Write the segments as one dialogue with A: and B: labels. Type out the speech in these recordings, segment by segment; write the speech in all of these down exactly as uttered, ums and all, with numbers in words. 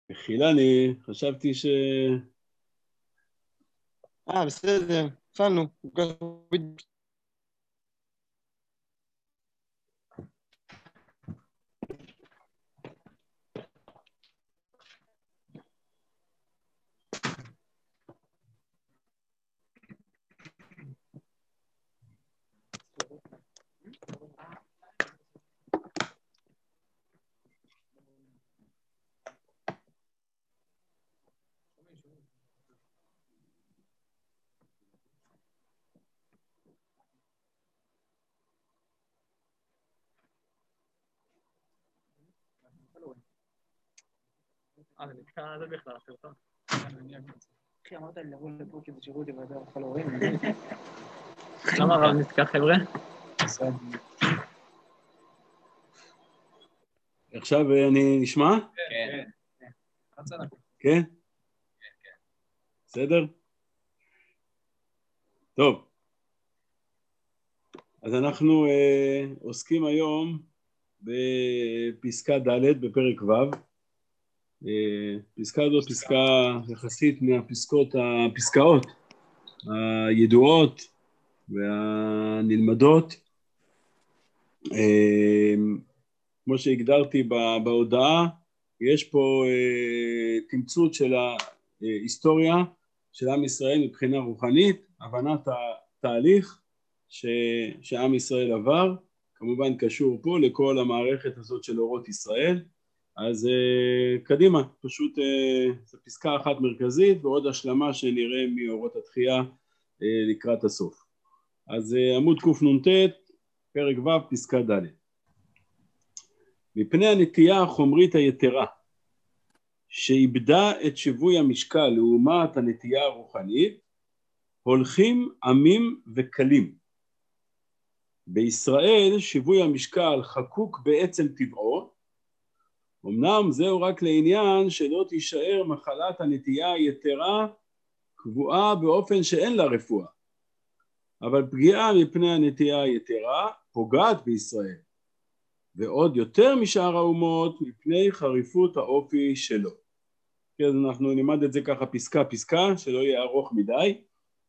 A: חילני, חשבתי ש...
B: אה, בסדר, התחלנו.
C: אה, זה נתקע זה בכלל, הסרטון.
B: אחי, אמרת לי לבוא לפה כדי שיראו אותי ואתה יכול להורים.
C: למה הרב נתקע, חבר'ה?
A: עכשיו אני נשמע?
C: כן.
A: כן? בסדר? טוב. אז אנחנו אה, עוסקים היום בפסקה ד' בפרק ו'. אה, פסקה זו פסקה יחסית מהפסקות, הפסקאות הידועות והנלמדות. אה, כמו שהגדרתי בהודעה, יש פה אה, תמצות של ההיסטוריה של עם ישראל מבחינה רוחנית, הבנת התהליך ש, שעם ישראל עבר, כמובן קשור פה לכל המערכת הזאת של אורות ישראל. אז uh, קדימה, פשוט uh, זו פסקה אחת מרכזית ועוד השלמה שנראה מאורות התחייה uh, לקראת הסוף. אז uh, עמוד קנ"ט, פרק ו', פסקה ד'. מפני הנטייה החומרית היתרה שאיבדה את שיווי המשקל לעומת הנטייה הרוחנית, הולכים עמים וקלים. בישראל שיווי המשקל חקוק בעצם טבעו, אמנם זהו רק לעניין שלא תישאר מחלת הנטייה היתרה קבועה באופן שאין לה רפואה, אבל פגיעה מפני הנטייה היתרה פוגעת בישראל, ועוד יותר משאר האומות מפני חריפות האופי שלו. אז אנחנו נלמד את זה ככה פסקה פסקה, שלא יהיה ארוך מדי.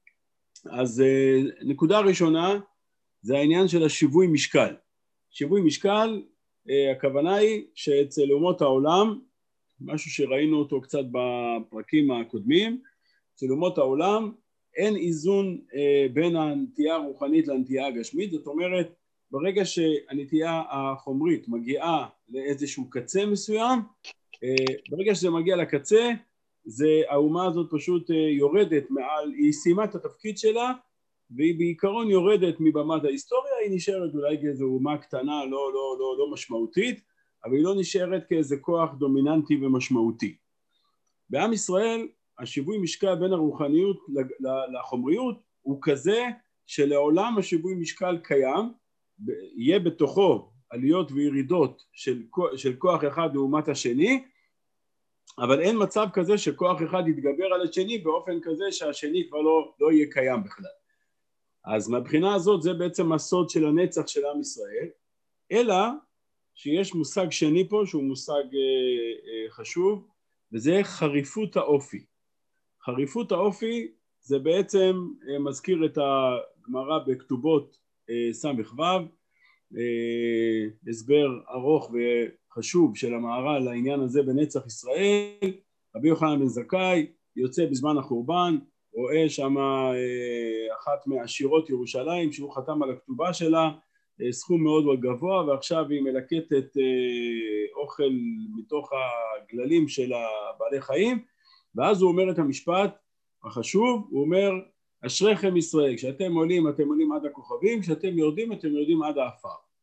A: אז נקודה ראשונה זה העניין של השיווי משקל. שיווי משקל, הכוונה היא שאצל אומות העולם, משהו שראינו אותו קצת בפרקים הקודמים, אצל אומות העולם אין איזון בין הנטייה הרוחנית לנטייה הגשמית. זאת אומרת, ברגע שהנטייה החומרית מגיעה לאיזשהו קצה מסוים, ברגע שזה מגיע לקצה, זה, האומה הזאת פשוט יורדת מעל, היא סיימה את התפקיד שלה, והיא בעיקרון יורדת מבמת ההיסטוריה, היא נשארת אולי כאיזו אומה קטנה, לא, לא, לא, לא משמעותית, אבל היא לא נשארת כאיזה כוח דומיננטי ומשמעותי. בעם ישראל, השיווי משקל בין הרוחניות לחומריות, הוא כזה שלעולם השיווי משקל קיים, יהיה בתוכו עליות וירידות של, של כוח אחד לעומת השני, אבל אין מצב כזה שכוח אחד יתגבר על השני באופן כזה שהשני כבר לא, לא יהיה קיים בכלל. אז מהבחינה הזאת זה בעצם הסוד של הנצח של עם ישראל, אלא שיש מושג שני פה שהוא מושג אה, אה, חשוב, וזה חריפות האופי. חריפות האופי זה בעצם אה, מזכיר את הגמרא בכתובות אה, סמך ו', אה, הסבר ארוך וחשוב של המהר"ל לעניין הזה בנצח ישראל. רבי יוחנן בן זכאי יוצא בזמן החורבן, רואה שם אחת מהשירות ירושלים שהוא חתם על הכתובה שלה, סכום מאוד מאוד גבוה, ועכשיו היא מלקטת אוכל מתוך הגללים של הבעלי חיים, ואז הוא אומר את המשפט החשוב, הוא אומר, אשריכם ישראל, כשאתם עולים אתם עולים עד הכוכבים, כשאתם יורדים אתם יורדים עד האפר.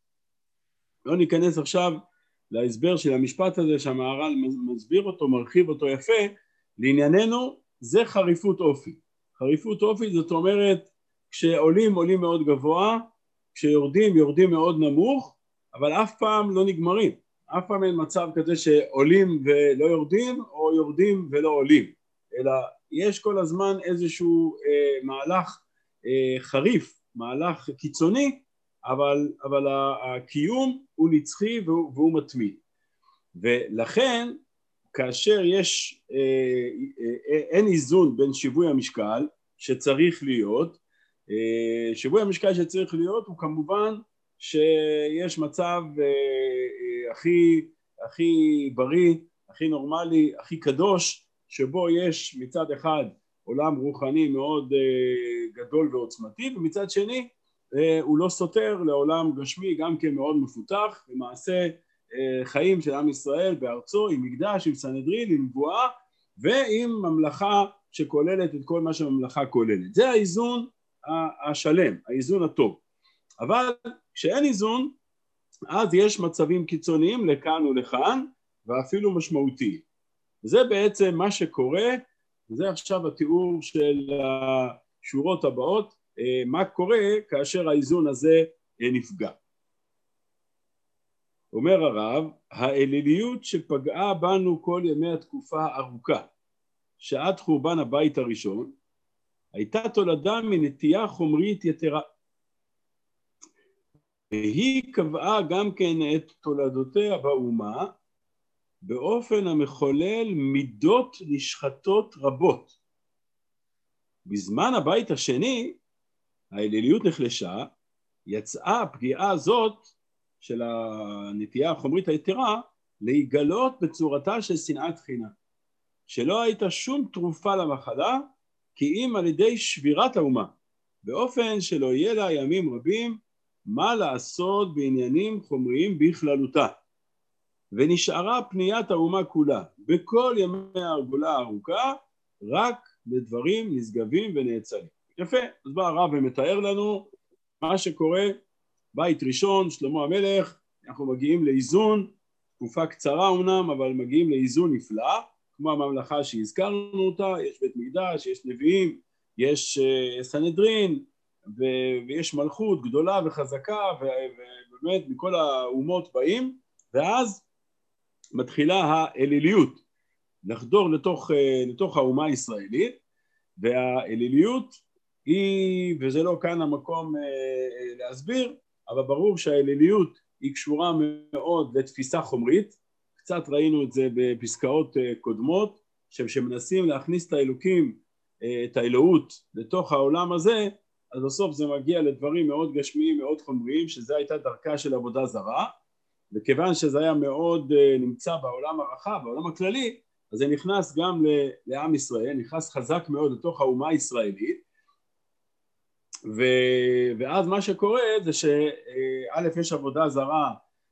A: לא ניכנס עכשיו להסבר של המשפט הזה שהמהר"ל מסביר אותו, מרחיב אותו יפה. לענייננו זה חריפות אופי. חריפות אופי זאת אומרת כשעולים עולים מאוד גבוה, כשיורדים יורדים מאוד נמוך, אבל אף פעם לא נגמרים. אף פעם אין מצב כזה שעולים ולא יורדים או יורדים ולא עולים, אלא יש כל הזמן איזשהו אה, מהלך אה, חריף, מהלך קיצוני, אבל, אבל הקיום הוא נצחי והוא, והוא מתמיד. ולכן כאשר יש, אה, אה, אין איזון בין שיווי המשקל שצריך להיות, אה, שיווי המשקל שצריך להיות הוא כמובן שיש מצב אה, אה, הכי, הכי בריא, הכי נורמלי, הכי קדוש, שבו יש מצד אחד עולם רוחני מאוד אה, גדול ועוצמתי, ומצד שני אה, הוא לא סותר לעולם גשמי גם כן מאוד מפותח, למעשה אה, חיים של עם ישראל בארצו עם מקדש, עם סנהדרין, עם נבואה ועם ממלכה שכוללת את כל מה שהממלכה כוללת. זה האיזון השלם, האיזון הטוב. אבל כשאין איזון אז יש מצבים קיצוניים לכאן ולכאן ואפילו משמעותיים. זה בעצם מה שקורה, וזה עכשיו התיאור של השורות הבאות, מה קורה כאשר האיזון הזה נפגע. אומר הרב, האליליות שפגעה בנו כל ימי התקופה הארוכה, שעד חורבן הבית הראשון, הייתה תולדה מנטייה חומרית יתרה. והיא קבעה גם כן את תולדותיה באומה, באופן המחולל מידות נשחטות רבות. בזמן הבית השני, האליליות נחלשה, יצאה הפגיעה הזאת של הנטייה החומרית היתרה להיגלות בצורתה של שנאת חינם, שלא הייתה שום תרופה למחלה, כי אם על ידי שבירת האומה, באופן שלא יהיה לה ימים רבים מה לעשות בעניינים חומריים בכללותה. ונשארה פניית האומה כולה בכל ימי הגאולה הארוכה רק לדברים נשגבים ונאצלים. יפה, אז בא הרב ומתאר לנו מה שקורה בית ראשון, שלמה המלך, אנחנו מגיעים לאיזון, תקופה קצרה אומנם, אבל מגיעים לאיזון נפלא, כמו הממלכה שהזכרנו אותה, יש בית מקדש, יש נביאים, יש uh, סנהדרין, ו- ויש מלכות גדולה וחזקה, ובאמת מכל האומות באים, ואז מתחילה האליליות, לחדור לתוך, לתוך האומה הישראלית, והאליליות היא, וזה לא כאן המקום להסביר, אבל ברור שהאליליות היא קשורה מאוד לתפיסה חומרית, קצת ראינו את זה בפסקאות קודמות, שמנסים להכניס את האלוקים, את האלוהות לתוך העולם הזה, אז בסוף זה מגיע לדברים מאוד גשמיים, מאוד חומריים, שזה הייתה דרכה של עבודה זרה, וכיוון שזה היה מאוד נמצא בעולם הרחב, בעולם הכללי, אז זה נכנס גם לעם ישראל, נכנס חזק מאוד לתוך האומה הישראלית, ו... ואז מה שקורה זה שא' יש עבודה זרה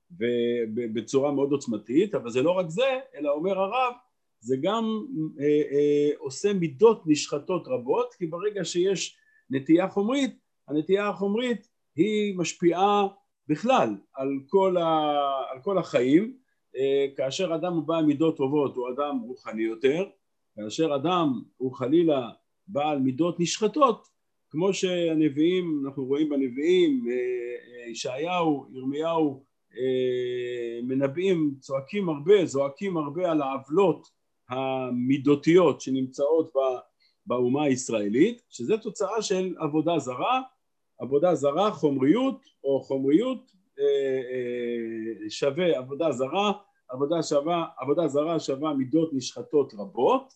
A: בצורה מאוד עוצמתית, אבל זה לא רק זה, אלא אומר הרב, זה גם אה, אה, עושה מידות נשחטות רבות, כי ברגע שיש נטייה חומרית, הנטייה החומרית היא משפיעה בכלל על כל, ה... על כל החיים, כאשר אדם הוא בעל מידות טובות הוא אדם רוחני יותר, כאשר אדם הוא חלילה בעל מידות נשחטות, כמו שהנביאים, אנחנו רואים בנביאים, ישעיהו, ירמיהו, מנבאים, צועקים הרבה, זועקים הרבה על העוולות המידותיות שנמצאות באומה הישראלית, שזה תוצאה של עבודה זרה, עבודה זרה, חומריות או חומריות שווה עבודה זרה, עבודה שווה, עבודה זרה שווה מידות נשחטות רבות,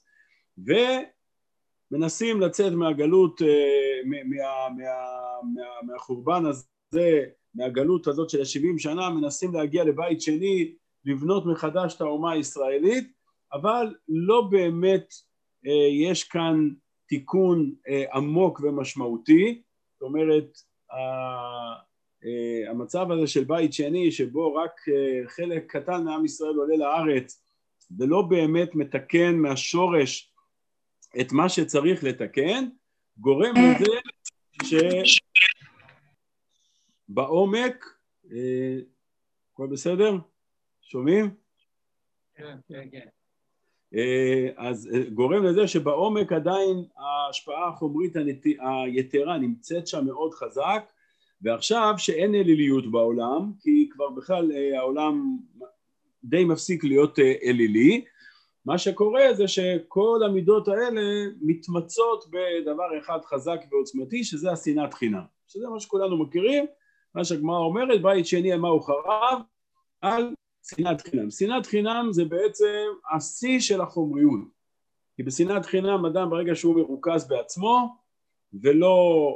A: ומנסים לצאת מהגלות, מה, מה, מה, מה, מהחורבן הזה, מהגלות הזאת של ה-שבעים שנה, מנסים להגיע לבית שני, לבנות מחדש את האומה הישראלית, אבל לא באמת יש כאן תיקון עמוק ומשמעותי, זאת אומרת, המצב הזה של בית שני שבו רק חלק קטן מעם ישראל עולה לארץ ולא באמת מתקן מהשורש את מה שצריך לתקן, גורם לזה שבעומק, הכל בסדר? שומעים?
C: כן, כן, כן.
A: אז גורם לזה שבעומק עדיין ההשפעה החומרית היתרה נמצאת שם מאוד חזק, ועכשיו שאין אליליות בעולם, כי כבר בכלל העולם די מפסיק להיות אלילי, מה שקורה זה שכל המידות האלה מתמצות בדבר אחד חזק ועוצמתי, שזה השנאת חינם, שזה מה שכולנו מכירים, מה שהגמרא אומרת, בית שני מה הוא חרב, על שנאת חינם. שנאת חינם זה בעצם השיא של החומריות. כי בשנאת חינם אדם ברגע שהוא מרוכז בעצמו ולא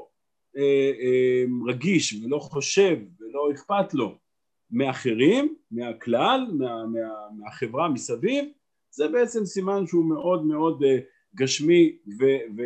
A: אה, אה, רגיש ולא חושב ולא אכפת לו מאחרים, מהכלל, מה, מה, מהחברה מסביב, זה בעצם סימן שהוא מאוד מאוד אה, גשמי ו, ו,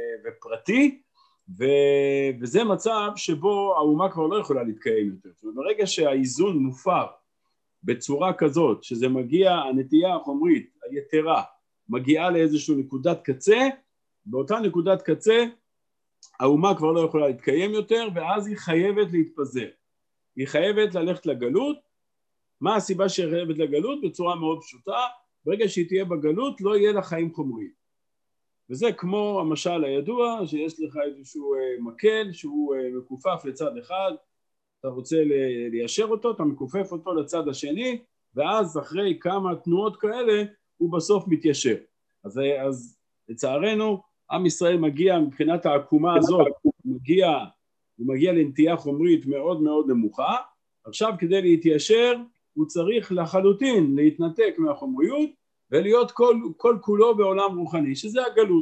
A: ופרטי, ו, וזה מצב שבו האומה כבר לא יכולה להתקיים יותר. זאת אומרת, ברגע שהאיזון מופר בצורה כזאת, שזה מגיע, הנטייה החומרית, היתרה, מגיעה לאיזושהי נקודת קצה, באותה נקודת קצה, האומה כבר לא יכולה להתקיים יותר, ואז היא חייבת להתפזר. היא חייבת ללכת לגלות. מה הסיבה שהיא חייבת לגלות? בצורה מאוד פשוטה, ברגע שהיא תהיה בגלות, לא יהיה לה חיים חומריים. וזה כמו המשל הידוע, שיש לך איזשהו מקל, שהוא מקופף לצד אחד, אתה רוצה ליישר אותו, אתה מקופף אותו לצד השני, ואז אחרי כמה תנועות כאלה, הוא בסוף מתיישר. אז, אז לצערנו, עם ישראל מגיע מבחינת העקומה הזאת, הוא מגיע, הוא מגיע לנטייה חומרית מאוד מאוד נמוכה, עכשיו כדי להתיישר, הוא צריך לחלוטין להתנתק מהחומריות, ולהיות כל, כל כולו בעולם רוחני, שזה הגלות.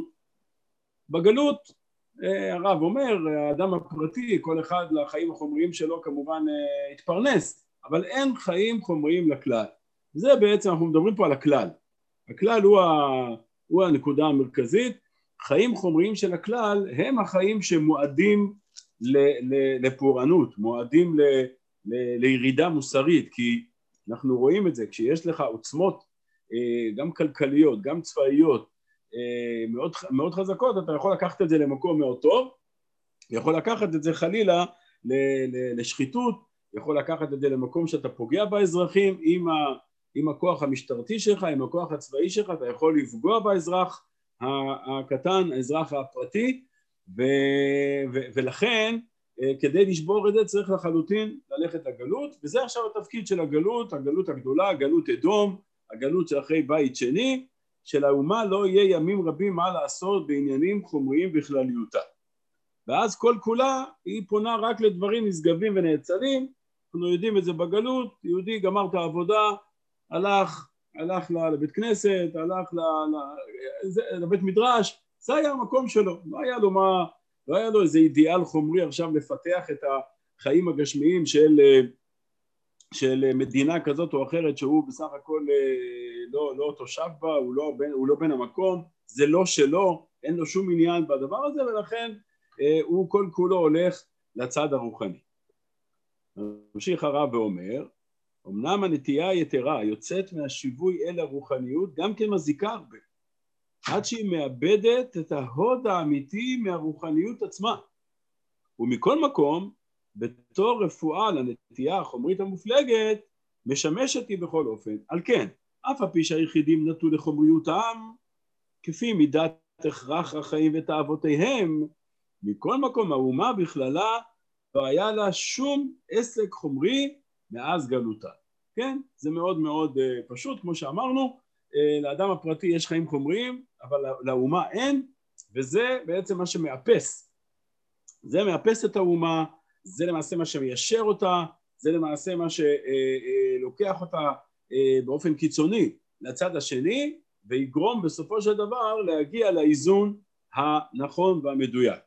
A: בגלות, הרב אומר, האדם הפרטי, כל אחד לחיים החומריים שלו כמובן התפרנס, אבל אין חיים חומריים לכלל. זה בעצם, אנחנו מדברים פה על הכלל. הכלל הוא, ה, הוא הנקודה המרכזית. חיים חומריים של הכלל הם החיים שמועדים ל, ל, לפורענות, מועדים ל, ל, לירידה מוסרית, כי אנחנו רואים את זה, כשיש לך עוצמות גם כלכליות, גם צבאיות, מאוד, מאוד חזקות, אתה יכול לקחת את זה למקום מאוד טוב, יכול לקחת את זה חלילה לשחיתות, יכול לקחת את זה למקום שאתה פוגע באזרחים, עם, ה, עם הכוח המשטרתי שלך, עם הכוח הצבאי שלך, אתה יכול לפגוע באזרח הקטן, האזרח הפרטי, ו, ו, ולכן כדי לשבור את זה צריך לחלוטין ללכת לגלות, וזה עכשיו התפקיד של הגלות, הגלות הגדולה, גלות אדום, הגלות של אחרי בית שני, של האומה לא יהיה ימים רבים מה לעשות בעניינים חומריים בכלליותה. ואז כל כולה היא פונה רק לדברים נשגבים ונאצלים, אנחנו יודעים את זה בגלות, יהודי גמר את העבודה, הלך, הלך לבית כנסת, הלך לבית מדרש, זה היה המקום שלו, לא היה לו מה, לא היה לו איזה אידיאל חומרי עכשיו לפתח את החיים הגשמיים של, של מדינה כזאת או אחרת שהוא בסך הכל לא, לא תושב בה, הוא לא, בין, הוא לא בין המקום, זה לא שלו, אין לו שום עניין בדבר הזה, ולכן הוא כל כולו הולך לצד הרוחני. ממשיך הרב ואומר, אמנם הנטייה היתרה יוצאת מהשיווי אל הרוחניות גם כן מזיקה הרבה, עד שהיא מאבדת את ההוד האמיתי מהרוחניות עצמה. ומכל מקום, בתור רפואה לנטייה החומרית המופלגת, משמשת היא בכל אופן. על כן, אף על פי שהיחידים נטו לחומריותם, כפי מידת הכרח החיים ותאוותיהם, מכל מקום האומה בכללה לא היה לה שום עסק חומרי מאז גלותה. כן? זה מאוד מאוד uh, פשוט, כמו שאמרנו, uh, לאדם הפרטי יש חיים חומריים, אבל לאומה אין, וזה בעצם מה שמאפס. זה מאפס את האומה, זה למעשה מה שמיישר אותה, זה למעשה מה שלוקח אותה באופן קיצוני לצד השני, ויגרום בסופו של דבר להגיע לאיזון הנכון והמדויק.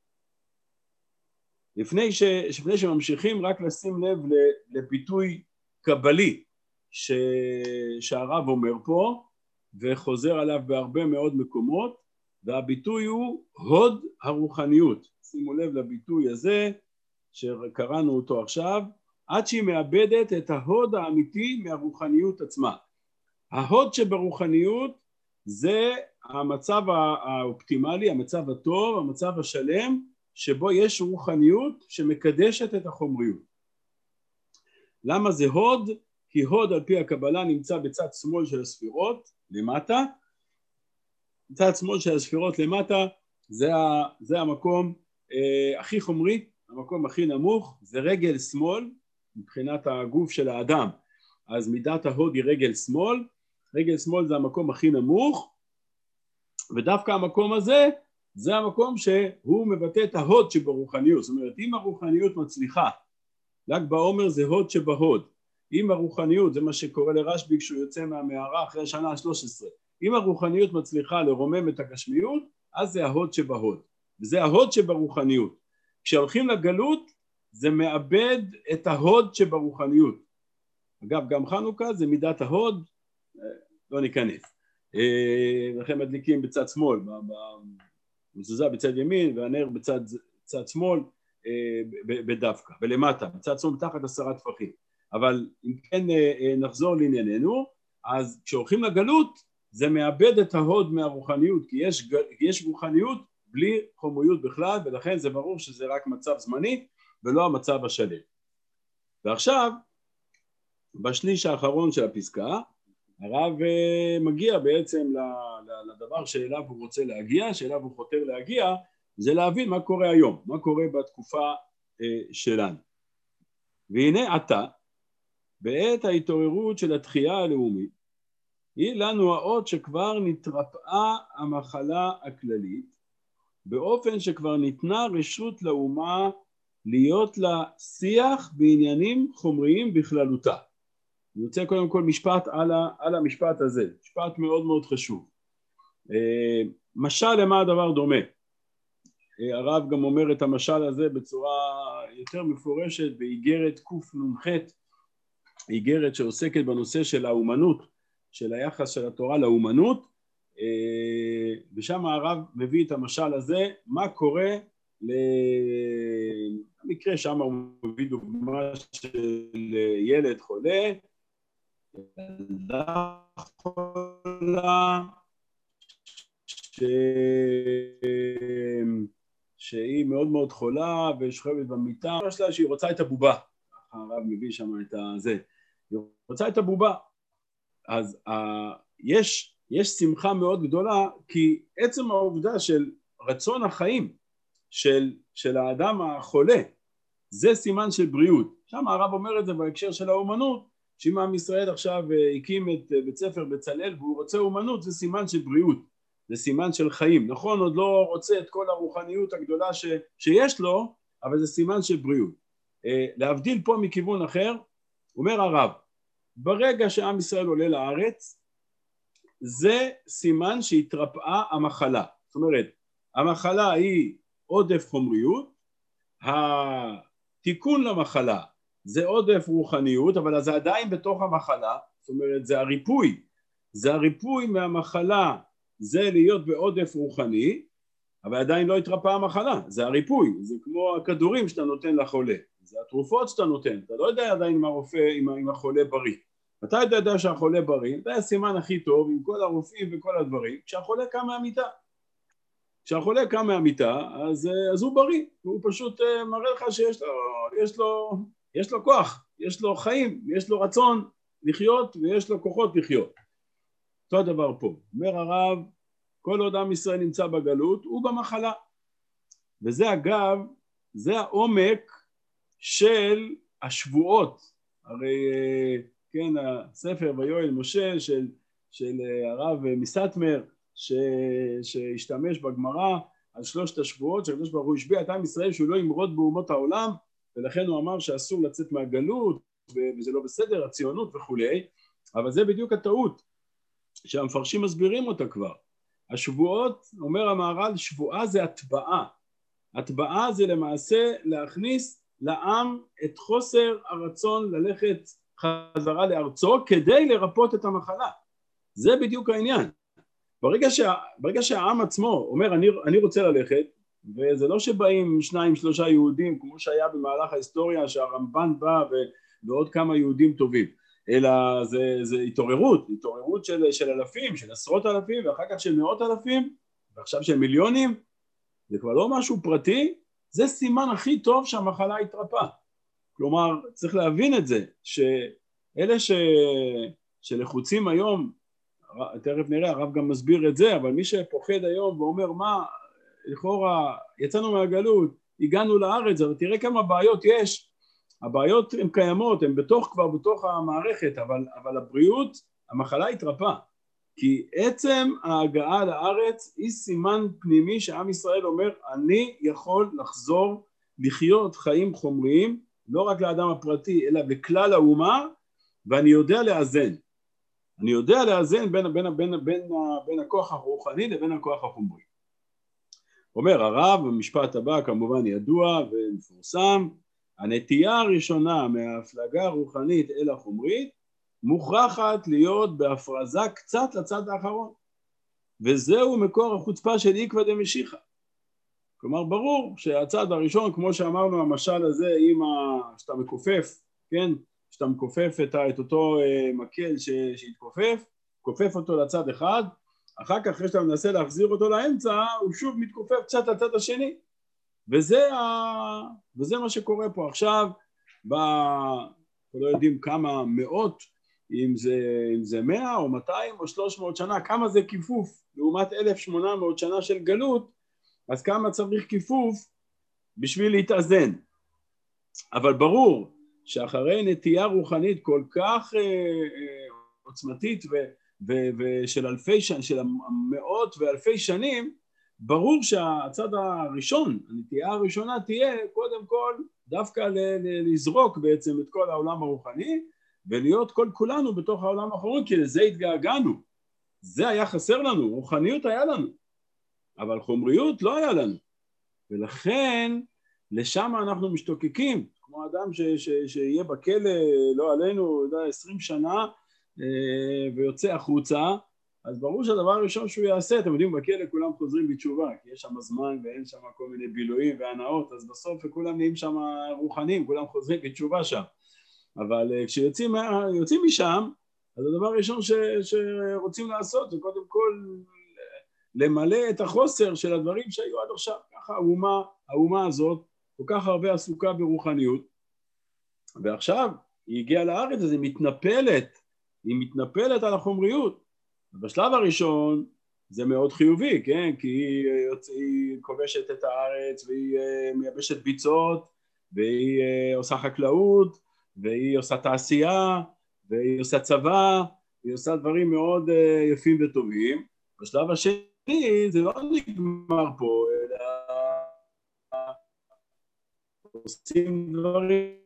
A: לפני, ש... לפני שממשיכים רק לשים לב לביטוי קבלי ש... שהרב אומר פה, וחוזר עליו בהרבה מאוד מקומות, והביטוי הוא הוד הרוחניות. שימו לב לביטוי הזה שקראנו אותו עכשיו, עד שהיא מאבדת את ההוד האמיתי מהרוחניות עצמה. ההוד שברוחניות זה המצב האופטימלי, המצב הטוב, המצב השלם, שבו יש רוחניות שמקדשת את החומריות. למה זה הוד? כי הוד על פי הקבלה נמצא בצד שמאל של הספירות, למטה. בצד שמאל של הספירות למטה, זה, ה, זה המקום אה, הכי חומרי, המקום הכי נמוך, זה רגל שמאל, מבחינת הגוף של האדם. אז מידת ההוד היא רגל שמאל, רגל שמאל זה המקום הכי נמוך, ודווקא המקום הזה, זה המקום שהוא מבטא את ההוד שברוחניות. זאת אומרת, אם הרוחניות מצליחה, ל"ג בעומר זה הוד שבהוד. אם הרוחניות, זה מה שקורה לרשב"י כשהוא יוצא מהמערה אחרי השנה ה-שלוש עשרה, אם הרוחניות מצליחה לרומם את הגשמיות, אז זה ההוד שבהוד, וזה ההוד שברוחניות. כשהולכים לגלות, זה מאבד את ההוד שברוחניות. אגב, גם חנוכה זה מידת ההוד, לא ניכנס. לכן מדליקים בצד שמאל, במזוזה בצד ימין, והנר בצד צד שמאל, בדווקא, ולמטה, בצד שמאל מתחת עשרה טפחים. אבל אם כן נחזור לענייננו, אז כשהולכים לגלות, זה מאבד את ההוד מהרוחניות, כי יש, יש רוחניות בלי חומריות בכלל, ולכן זה ברור שזה רק מצב זמני, ולא המצב השלם. ועכשיו, בשליש האחרון של הפסקה, הרב מגיע בעצם לדבר שאליו הוא רוצה להגיע, שאליו הוא חותר להגיע, זה להבין מה קורה היום, מה קורה בתקופה שלנו. והנה עתה, בעת ההתעוררות של התחייה הלאומית, היא לנו האות שכבר נתרפאה המחלה הכללית, באופן שכבר ניתנה רשות לאומה להיות לה שיח בעניינים חומריים בכללותה. אני רוצה קודם כל משפט על, ה, על המשפט הזה, משפט מאוד מאוד חשוב. משל למה הדבר דומה? הרב גם אומר את המשל הזה בצורה יותר מפורשת באיגרת קנ"ח, איגרת שעוסקת בנושא של האומנות, של היחס של התורה לאומנות, ושם הרב מביא את המשל הזה, מה קורה למקרה, שם הוא מביא דוגמה של ילד חולה, ילדה חולה, ש... שהיא מאוד מאוד חולה ושוכבת במיטה, שלה שהיא רוצה את הבובה, הרב מביא שם את זה, היא רוצה את הבובה, אז ה... יש יש שמחה מאוד גדולה, כי עצם העובדה של רצון החיים של, של האדם החולה, זה סימן של בריאות. שם הרב אומר את זה בהקשר של האומנות, שאם עם ישראל עכשיו הקים את בית ספר בצלאל והוא רוצה אומנות, זה סימן של בריאות, זה סימן של חיים. נכון, עוד לא רוצה את כל הרוחניות הגדולה ש, שיש לו, אבל זה סימן של בריאות. להבדיל פה מכיוון אחר, אומר הרב, ברגע שעם ישראל עולה לארץ, זה סימן שהתרפאה המחלה. זאת אומרת, המחלה היא עודף חומריות, התיקון למחלה זה עודף רוחניות, אבל זה עדיין בתוך המחלה, זאת אומרת, זה הריפוי, זה הריפוי מהמחלה, זה להיות בעודף רוחני, אבל עדיין לא התרפאה המחלה, זה הריפוי, זה כמו הכדורים שאתה נותן לחולה, זה התרופות שאתה נותן, אתה לא יודע עדיין אם הרופא, אם החולה בריא. אתה יודע שהחולה בריא, זה הסימן הכי טוב עם כל הרופאים וכל הדברים, כשהחולה קם מהמיטה. כשהחולה קם מהמיטה, אז, אז הוא בריא, הוא פשוט מראה לך שיש לו, יש לו, יש לו כוח, יש לו חיים, יש לו רצון לחיות ויש לו כוחות לחיות. אותו הדבר פה, אומר הרב, כל עוד עם ישראל נמצא בגלות, הוא במחלה. וזה אגב, זה העומק של השבועות, הרי כן, הספר ויואל משה של, של הרב מסטמר, ש, שהשתמש בגמרא על שלושת השבועות, שהקדוש ברוך הוא השביע את עם ישראל שהוא לא ימרוד באומות העולם, ולכן הוא אמר שאסור לצאת מהגלות, וזה לא בסדר, הציונות וכולי, אבל זה בדיוק הטעות, שהמפרשים מסבירים אותה כבר. השבועות, אומר המהר"ל, שבועה זה הטבעה. הטבעה זה למעשה להכניס לעם את חוסר הרצון ללכת חזרה לארצו כדי לרפות את המחלה. זה בדיוק העניין. ברגע, שה, ברגע שהעם עצמו אומר אני, אני רוצה ללכת, וזה לא שבאים שניים שלושה יהודים כמו שהיה במהלך ההיסטוריה שהרמב"ן בא ו, ועוד כמה יהודים טובים, אלא זה, זה התעוררות, התעוררות של, של אלפים, של עשרות אלפים ואחר כך של מאות אלפים ועכשיו של מיליונים. זה כבר לא משהו פרטי, זה סימן הכי טוב שהמחלה התרפאה. כלומר, צריך להבין את זה, שאלה ש... שלחוצים היום, תכף נראה, הרב גם מסביר את זה, אבל מי שפוחד היום ואומר, מה, לכאורה, יצאנו מהגלות, הגענו לארץ, אבל תראה כמה בעיות יש, הבעיות הן קיימות, הן בתוך, כבר בתוך המערכת, אבל, אבל הבריאות, המחלה התרפאה, כי עצם ההגעה לארץ היא סימן פנימי שעם ישראל אומר, אני יכול לחזור לחיות חיים חומריים, לא רק לאדם הפרטי, אלא בכלל האומה, ואני יודע לאזן. אני יודע לאזן בין, בין, בין, בין, בין הכוח הרוחני לבין הכוח החומרי. אומר הרב, המשפט הבא כמובן ידוע ומפורסם, הנטייה הראשונה מההפלגה הרוחנית אל החומרית, מוכרחת להיות בהפרזה קצת לצד האחרון. וזהו מקור החוצפה של עקבא דמשיחא. כלומר, ברור שהצד הראשון, כמו שאמרנו, המשל הזה, עם ה... שאתה מכופף, כן? שאתה מכופף את, ה... את אותו uh, מקל ש... שהתכופף, כופף אותו לצד אחד, אחר כך אחרי שאתה מנסה להחזיר אותו לאמצע, הוא שוב מתכופף קצת לצד השני. וזה, ה... וזה מה שקורה פה עכשיו, ב... אנחנו לא יודעים כמה מאות, אם זה, אם זה מאה או מאתיים או שלוש מאות שנה, כמה זה כיפוף, לעומת אלף ושמונה מאות שנה של גלות, אז כמה צריך כיפוף בשביל להתאזן. אבל ברור שאחרי נטייה רוחנית כל כך אה, אה, עוצמתית ו, ו, ושל אלפי שנים, של מאות ואלפי שנים, ברור שהצד הראשון, הנטייה הראשונה תהיה קודם כל דווקא ל, ל, לזרוק בעצם את כל העולם הרוחני, ולהיות כל כולנו בתוך העולם האחרון, כי לזה התגעגענו. זה היה חסר לנו, רוחניות היה לנו. אבל חומריות לא היה לנו, ולכן לשם אנחנו משתוקקים, כמו אדם ש, ש, שיהיה בכלא, לא עלינו, יודע, עשרים שנה, אה, ויוצא החוצה, אז ברור שהדבר הראשון שהוא יעשה, אתם יודעים, בכלא כולם חוזרים בתשובה, כי יש שם זמן ואין שם כל מיני בילויים והנאות, אז בסוף כולם נהיים שם רוחנים, כולם חוזרים בתשובה שם, אבל אה, כשיוצאים יוצאים משם, אז הדבר הראשון ש, שרוצים לעשות זה קודם כל, למלא את החוסר של הדברים שהיו עד עכשיו. ככה האומה, האומה הזאת כל כך הרבה עסוקה ברוחניות, ועכשיו היא הגיעה לארץ, אז היא מתנפלת, היא מתנפלת על החומריות. בשלב הראשון זה מאוד חיובי, כן? כי היא, היא כובשת את הארץ, והיא מייבשת ביצות, והיא עושה חקלאות, והיא עושה תעשייה, והיא עושה צבא, והיא עושה דברים מאוד יפים וטובים. בשלב השני, זה לא נגמר פה, אלא עושים דברים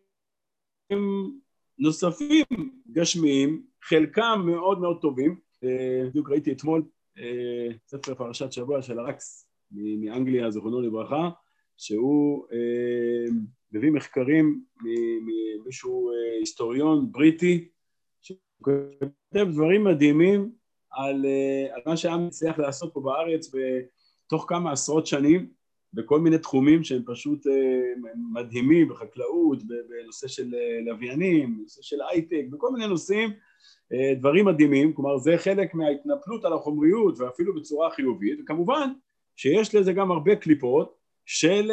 A: נוספים, גשמיים, חלקם מאוד מאוד טובים. בדיוק ראיתי אתמול ספר פרשת שבוע של הרקס מאנגליה, זכרונו לברכה, שהוא מביא מחקרים ממישהו היסטוריון בריטי, שכותב דברים מדהימים, על, על מה שהעם הצליח לעשות פה בארץ בתוך כמה עשרות שנים, בכל מיני תחומים שהם פשוט מדהימים, בחקלאות, בנושא של לוויינים, בנושא של הייטק, בכל מיני נושאים, דברים מדהימים. כלומר זה חלק מההתנפלות על החומריות ואפילו בצורה חיובית, וכמובן שיש לזה גם הרבה קליפות של,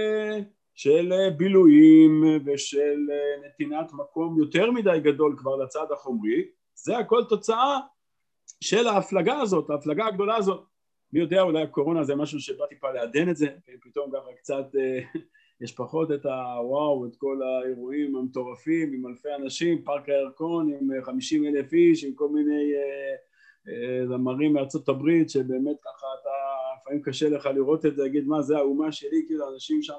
A: של בילויים ושל נתינת מקום יותר מדי גדול כבר לצד החומרי. זה הכל תוצאה של ההפלגה הזאת, ההפלגה הגדולה הזאת. מי יודע, אולי הקורונה זה משהו שבא טיפה לעדן את זה, פתאום ככה קצת יש פחות את הוואו, את כל האירועים המטורפים עם אלפי אנשים, פארק הירקון עם חמישים אלף איש, עם כל מיני זמרים מארצות הברית, שבאמת ככה אתה, לפעמים קשה לך לראות את זה, להגיד מה זה האומה שלי, כאילו אנשים שם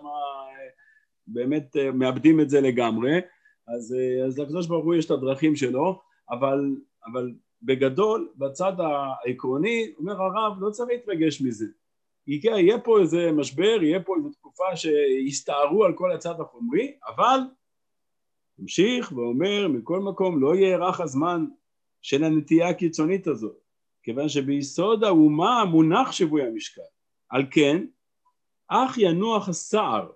A: באמת מאבדים את זה לגמרי, אז, אז לקדוש ברוך הוא יש את הדרכים שלו, אבל, אבל בגדול, בצד העקרוני, אומר הרב, לא צריך להתרגש מזה. יהיה פה איזה משבר, יהיה פה איזו תקופה שיסתערו על כל הצד החומרי, אבל המשיך ואומר, מכל מקום לא יארך הזמן של הנטייה הקיצונית הזאת, כיוון שביסוד האומה מונח שבוי המשקל. על כן, אך ינוח הסער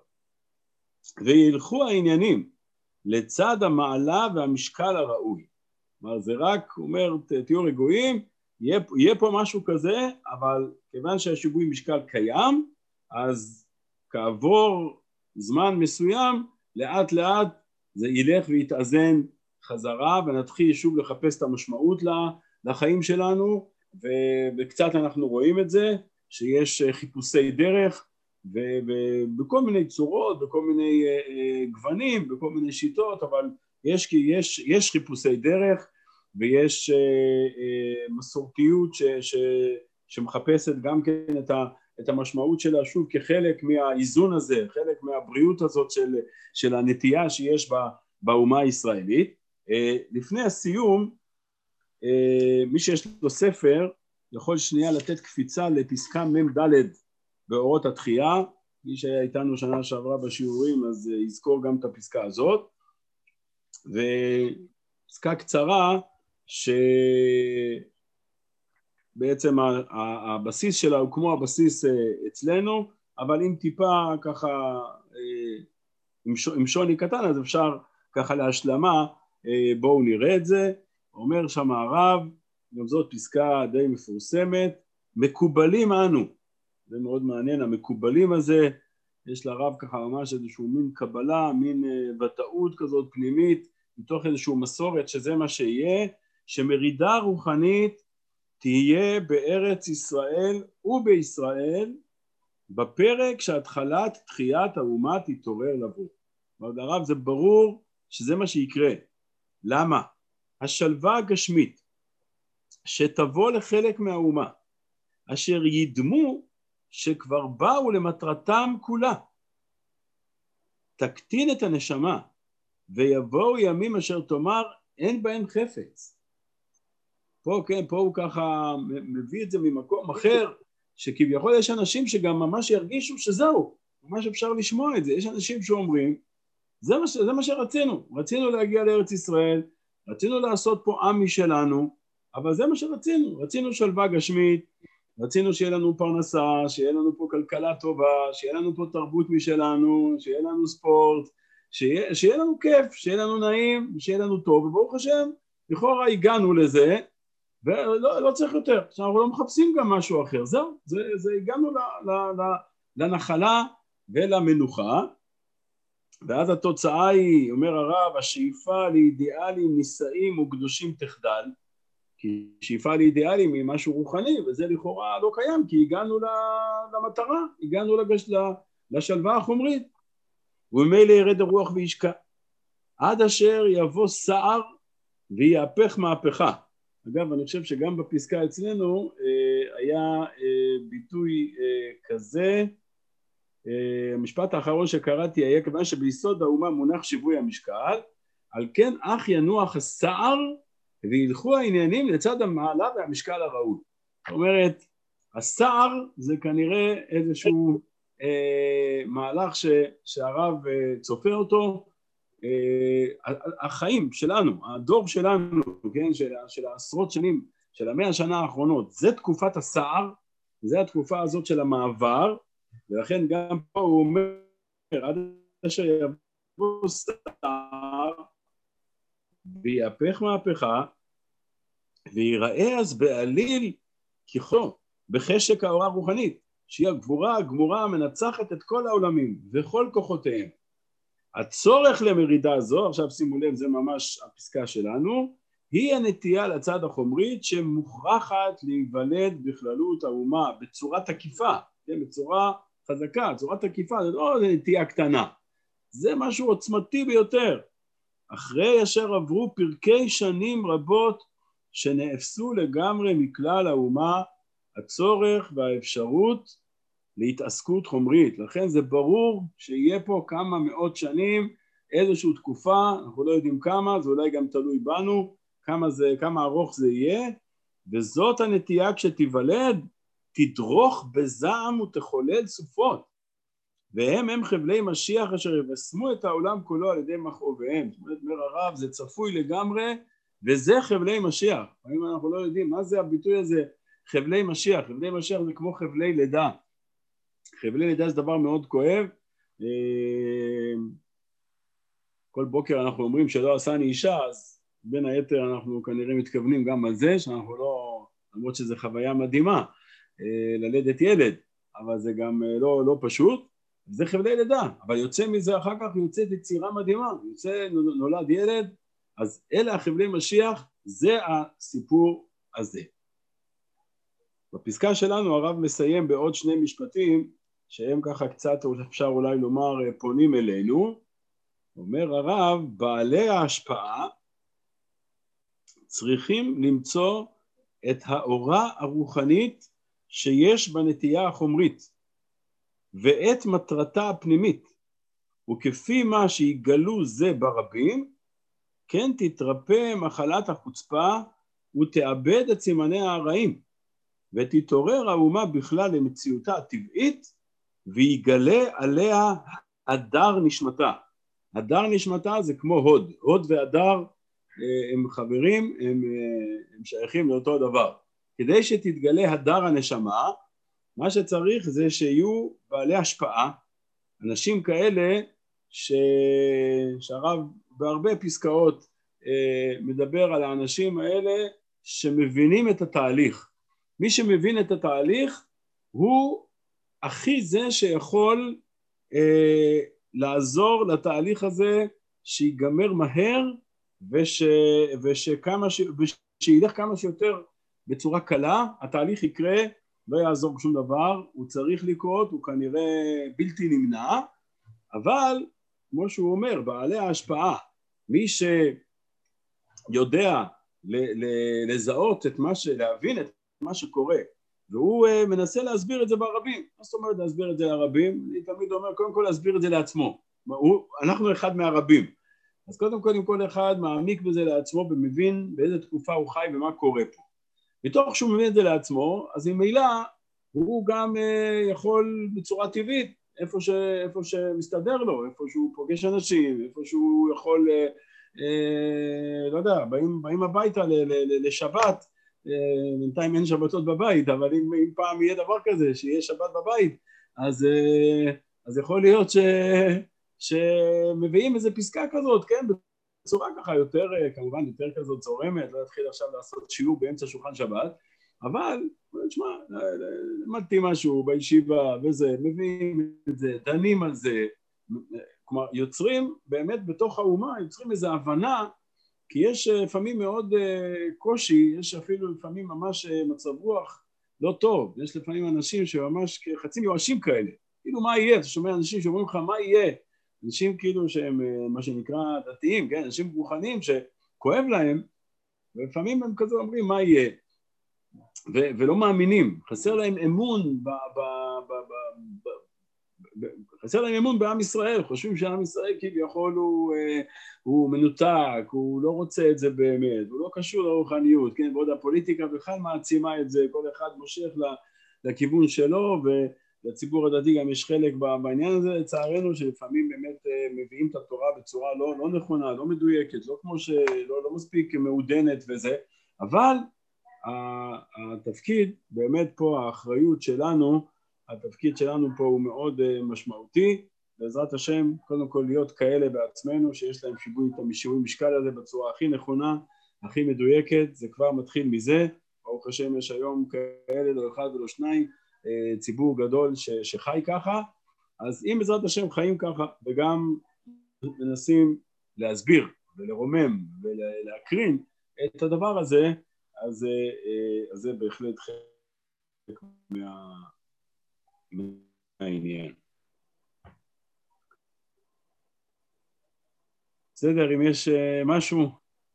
A: וילכו העניינים לצד המעלה והמשקל הראוי. כלומר, זה רק אומר, תהיו רגועים, יהיה, יהיה פה משהו כזה, אבל כיוון שהשיווי משקל קיים, אז כעבור זמן מסוים, לאט לאט זה ילך ויתאזן חזרה, ונתחיל שוב לחפש את המשמעות לחיים שלנו, וקצת אנחנו רואים את זה, שיש חיפושי דרך, ובכל מיני צורות, בכל מיני גוונים, בכל מיני שיטות, אבל יש, כי יש, יש חיפושי דרך, ויש uh, uh, מסורתיות ש, ש, שמחפשת גם כן את, ה, את המשמעות שלה שוב כחלק מהאיזון הזה, חלק מהבריאות הזאת של, של הנטייה שיש בה, באומה הישראלית, לפני הסיום, מי שיש לו ספר יכול שנייה לתת קפיצה לפסקה מ' ד' באורות התחייה. מי שהיה איתנו שנה שעברה בשיעורים אז יזכור גם את הפסקה הזאת, ופסקה קצרה שבעצם הבסיס שלה הוא כמו הבסיס אצלנו, אבל אם טיפה ככה עם שוני קטן, אז אפשר ככה להשלמה. בואו נראה את זה. אומר שם הרב, גם זאת פסקה די מפורסמת, מקובלים אנו. זה מאוד מעניין, המקובלים הזה, יש לרב ככה ממש איזשהו מין קבלה, מין ודאות כזאת פנימית, מתוך איזשהו מסורת שזה מה שיהיה, שמרידה רוחנית תהיה בארץ ישראל ובישראל, בפרק שהתחלת תחיית האומה תתעורר לבוא. ועוד הרב זה ברור שזה מה שיקרה. למה? השלווה הגשמית שתבוא לחלק מהאומה, אשר ידמו שכבר באו למטרתם כולה, תקטין את הנשמה, ויבואו ימים אשר תאמר אין בהם חפץ. פה, כן, פה הוא ככה מביא את זה ממקום אחר, שכביכול יש אנשים שגם ממש ירגישו שזהו, ממש אפשר לשמוע את זה. יש אנשים שאומרים, זה מה, זה מה שרצינו, רצינו להגיע לארץ ישראל, רצינו לעשות פה עם משלנו, אבל זה מה שרצינו, רצינו שלווה גשמית, רצינו שיהיה לנו פרנסה, שיהיה לנו פה כלכלה טובה, שיהיה לנו פה תרבות משלנו, שיהיה לנו ספורט, שיהיה, שיהיה לנו כיף, שיהיה לנו נעים, שיהיה לנו טוב, וברוך השם, לכאורה הגענו לזה, ולא לא צריך יותר, אנחנו לא מחפשים גם משהו אחר, זהו, זה, זה הגענו ל, ל, ל, לנחלה ולמנוחה, ואז התוצאה היא, אומר הרב, השאיפה לאידיאלים נישאים וקדושים תחדל, כי שאיפה לאידיאלים היא משהו רוחני, וזה לכאורה לא קיים, כי הגענו למטרה, הגענו לגש, לשלווה החומרית, וממילא ירד הרוח וישקע, עד אשר יבוא סער ויהפך מהפכה. אגב, אני חושב שגם בפסקה אצלנו אה, היה אה, ביטוי אה, כזה, אה, המשפט האחרון שקראתי היה, כיוון שביסוד האומה מונח שיווי המשקל, על כן אך ינוח הסער, וילכו העניינים לצד המעלה והמשקל הראוי. זאת אומרת, הסער זה כנראה איזשהו אה, מהלך ש, שהרב אה, צופה אותו, אה, החיים שלנו, הדור שלנו, כן, של, של העשרות שנים, של המאה השנה האחרונות, זה תקופת הסער, זה התקופה הזאת של המעבר, ולכן גם פה הוא אומר, עד אשר יבוא סער, ויהפך מהפכה, ויראה אז בעליל ככו, בחשק האורה הרוחנית, שהיא הגבורה הגמורה המנצחת את כל העולמים וכל כוחותיהם. הצורך למרידה זו, עכשיו שימו לב, זה ממש הפסקה שלנו, היא הנטייה לצד החומרית שמוכרחת להיוולד בכללות האומה בצורה תקיפה, כן, בצורה חזקה, צורה תקיפה, זה לא נטייה קטנה, זה משהו עוצמתי ביותר. אחרי אשר עברו פרקי שנים רבות שנאפסו לגמרי מכלל האומה הצורך והאפשרות להתעסקות חומרית. לכן זה ברור שיהיה פה כמה מאות שנים, איזושהי תקופה, אנחנו לא יודעים כמה, זה אולי גם תלוי בנו, כמה, זה, כמה ארוך זה יהיה, וזאת הנטייה כשתיוולד, תדרוך בזעם ותחולל סופות. והם הם חבלי משיח אשר יבשמו את העולם כולו על ידי מכאוביהם. זאת אומרת, אומר הרב, זה צפוי לגמרי, וזה חבלי משיח. אם אנחנו לא יודעים מה זה הביטוי הזה, חבלי משיח. חבלי משיח זה כמו חבלי לידה. חבלי לידה זה דבר מאוד כואב. כל בוקר אנחנו אומרים שלא עשני אישה, אז בין היתר אנחנו כנראה מתכוונים גם על זה, שאנחנו לא, למרות שזו חוויה מדהימה, ללדת ילד, אבל זה גם לא, לא פשוט. זה חבלי לידה, אבל יוצא מזה אחר כך, יוצאת יצירה מדהימה, יוצא נולד ילד, אז אלה החבלי משיח, זה הסיפור הזה. בפסקה שלנו הרב מסיים בעוד שני משפטים, שהם ככה קצת אפשר אולי לומר פונים אלינו, אומר הרב, בעלי ההשפעה צריכים למצוא את האורה הרוחנית שיש בנטייה החומרית, ואת מטרתה הפנימית, וכפי מה שיגלו זה ברבים, כן תתרפא מחלת החוצפה ותאבד את סימני הרעים, ותתעורר האומה בכלל למציאותה הטבעית, ויגלה עליה הדר נשמתה. הדר נשמתה זה כמו הוד, הוד והדר הם חברים, הם, הם שייכים לאותו דבר. כדי שתתגלה הדר הנשמה, מה שצריך זה שיהיו בעלי השפעה, אנשים כאלה ש... שהרב בהרבה פסקאות מדבר על האנשים האלה שמבינים את התהליך. מי שמבין את התהליך הוא הכי זה שיכול אה, לעזור לתהליך הזה שיגמר מהר וש, ושכמה ש, ושילך כמה שיותר בצורה קלה. התהליך יקרה, לא יעזור שום דבר, הוא צריך לקרות, הוא כנראה בלתי נמנע, אבל כמו שהוא אומר, בעלי ההשפעה, מי שיודע ל, ל, לזהות את מה ש... להבין את מה שקורה, והוא uh, מנסה להסביר את זה ברבים. מה זאת אומרת להסביר את זה לרבים? אני תמיד אומר, קודם כל להסביר את זה לעצמו. הוא, אנחנו אחד מהרבים. אז קודם כל, אם כל אחד מעמיק בזה לעצמו ומבין באיזה תקופה הוא חי ומה קורה פה. מתוך שהוא מבין את זה לעצמו, אז ממילא הוא גם uh, יכול בצורה טבעית, איפה, ש, איפה שמסתדר לו, איפה שהוא פוגש אנשים, איפה שהוא יכול, uh, uh, לא יודע, באים, באים הביתה ל, ל, ל, לשבת, בינתיים אין שבתות בבית, אבל אם, אם פעם יהיה דבר כזה, שיהיה שבת בבית, אז, אז יכול להיות ש, שמביאים איזה פסקה כזאת, כן, בצורה ככה יותר, כמובן יותר כזאת זורמת, לא אתחיל עכשיו לעשות שיעור באמצע שולחן שבת, אבל, תשמע, למדתי משהו בישיבה וזה, מביאים את זה, דנים על זה, כלומר, יוצרים באמת בתוך האומה, יוצרים איזו הבנה, כי יש לפעמים מאוד קושי, יש אפילו לפעמים ממש מצב רוח לא טוב, יש לפעמים אנשים שממש חצי מיואשים כאלה, כאילו מה יהיה, אתה שומע אנשים שאומרים לך מה יהיה, אנשים כאילו שהם מה שנקרא דתיים, כן? אנשים רוחניים שכואב להם, ולפעמים הם כזה אומרים מה יהיה, ו- ולא מאמינים, חסר להם אמון ב... ב-, ב-, ב-, ב- חסר להם אמון בעם ישראל, חושבים שעם ישראל כביכול הוא, הוא מנותק, הוא לא רוצה את זה באמת, הוא לא קשור לרוחניות, כן? ועוד הפוליטיקה בכלל מעצימה את זה, כל אחד מושך לכיוון שלו, ולציבור הדתי גם יש חלק בעניין הזה, לצערנו שלפעמים באמת מביאים את התורה בצורה לא, לא נכונה, לא מדויקת, לא כמו שלא לא מספיק מעודנת וזה, אבל התפקיד, באמת פה האחריות שלנו, התפקיד שלנו פה הוא מאוד משמעותי, בעזרת השם קודם כל להיות כאלה בעצמנו שיש להם שיווי את השיווי משקל הזה בצורה הכי נכונה, הכי מדויקת, זה כבר מתחיל מזה, ברוך השם יש היום כאלה, לא אחד ולא שניים, ציבור גדול ש, שחי ככה, אז אם בעזרת השם חיים ככה וגם מנסים להסביר ולרומם ולהקרין את הדבר הזה, אז, אז זה בהחלט חלק מה... העניין. בסדר, אם יש משהו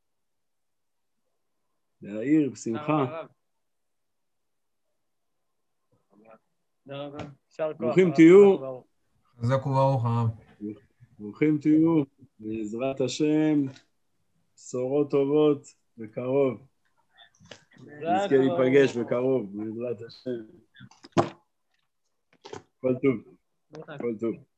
A: להעיר, בשמחה. ברוכים תהיו.
D: חזק וברוך הרב.
A: ברוכים תהיו, בעזרת השם, בשורות טובות בקרוב. נזכה להיפגש בקרוב, בעזרת השם. כל טוב, כל טוב.